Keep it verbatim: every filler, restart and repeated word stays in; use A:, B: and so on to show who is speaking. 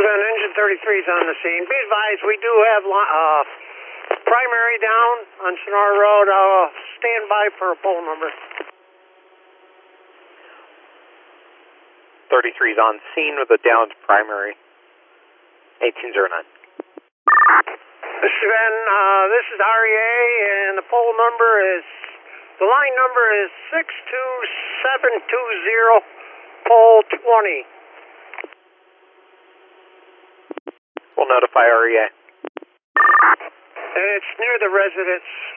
A: Sven, engine thirty-three is on the scene. Be advised, we do have uh, primary down on Sonora Road. Uh, stand by for a pole number.
B: thirty-three is on scene with a downed primary. eighteen oh nine.
A: Sven, uh, this is R E A, and the pole number is, the line number is six two seven two zero, pole twenty.
B: We'll notify R E A.
A: And it's near the residence.